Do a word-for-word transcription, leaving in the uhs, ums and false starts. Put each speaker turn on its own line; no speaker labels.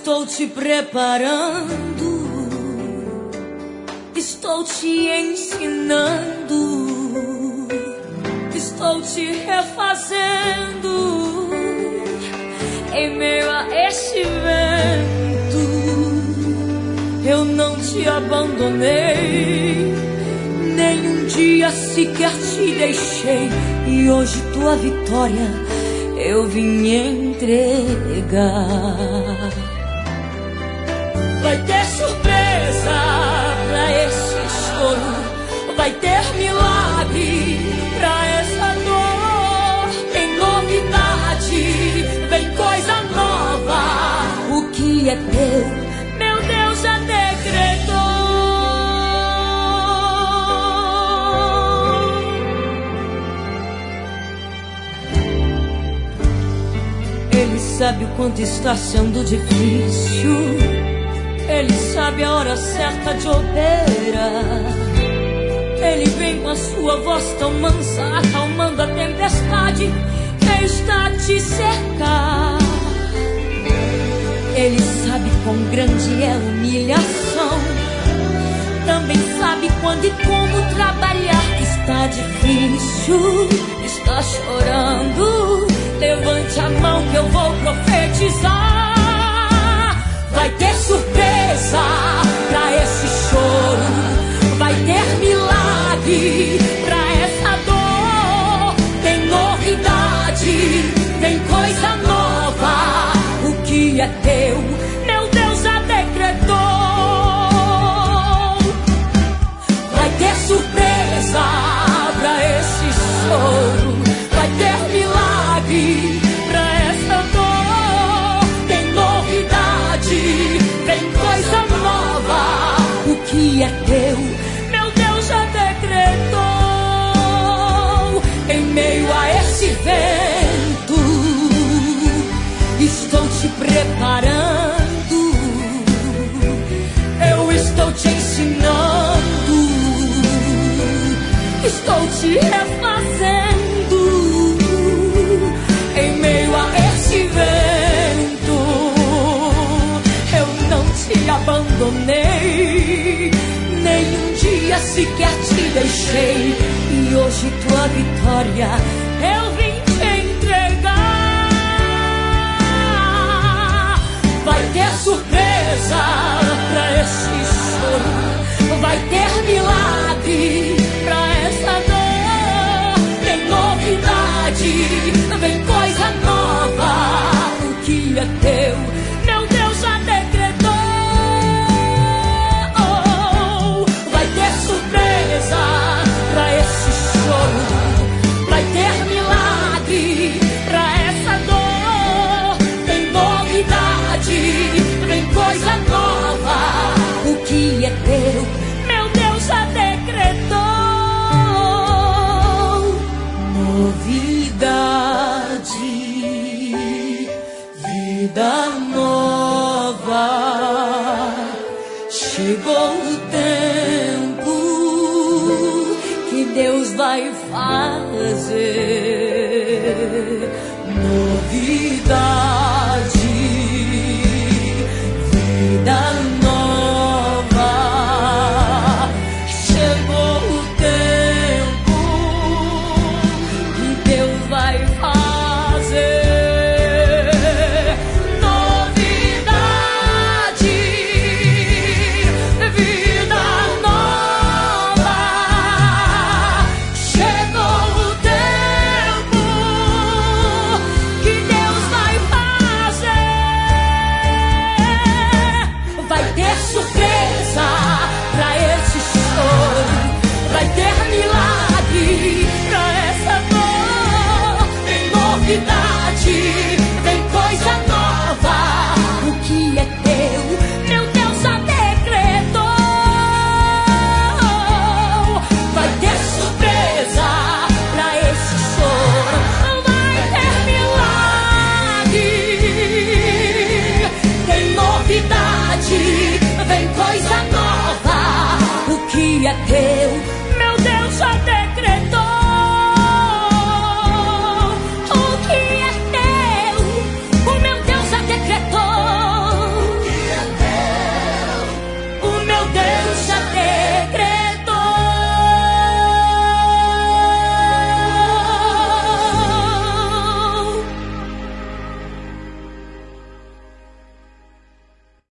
estou te preparando, estou te ensinando, estou te refazendo em meio a este vento. Eu não te abandonei, nem um dia sequer te deixei, e hoje tua vitória eu vim entregar. Vai ter surpresa pra esse choro, vai ter milagre pra essa dor. Tem novidade, vem coisa nova. O que é teu, meu Deus já decretou. Ele sabe o quanto está sendo difícil, Ele sabe a hora certa de operar. Ele vem com a sua voz tão mansa, acalmando a tempestade que está a te cercar. Ele sabe quão grande é a humilhação, também sabe quando e como trabalhar. Está difícil, está chorando, levante a mão que eu vou profetizar. Vai ter surpresa pra esse choro, vai ter milagre pra essa dor. Tem novidade, tem coisa nova. O que é teu, meu Deus já decretou. Vai ter surpresa pra esse choro, vai ter milagre pra essa dor. Tem novidade, tem coisa nova. O que é teu, meu Deus já decretou. Em meio a esse vento, estou te preparando, eu estou te ensinando, estou te refazendo. Em meio a esse vento, eu não te abandonei, nem um dia sequer te deixei, e hoje tua vitória eu vim te entregar. Vai ter surpresa pra esse choro, vai ter milagre pra essa dor. Tem novidade, vem coisa nova. O que é teu, meu Deus já decretou. Vai ter surpresa pra esse choro, vai ter milagre pra essa dor. Tem novidade, vem coisa nova. O que é teu, meu Deus já decretou. Novidade, vida nova. Chegou o tempo que Deus vai fazer.